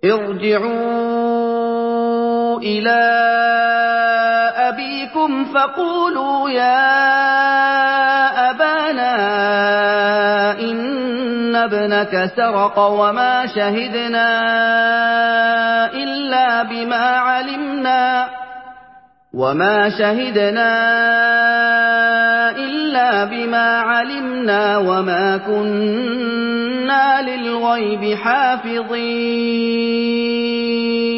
ارْجِعُوا إِلَىٰ أَبِيكُمْ فَقُولُوا يَا أَبَانَا إِنَّ ابْنَكَ سَرَقَ وَمَا شَهِدْنَا إِلَّا بِمَا عَلِمْنَا وَمَا كُنَّا لِلْغَيْبِ حَافِظِينَ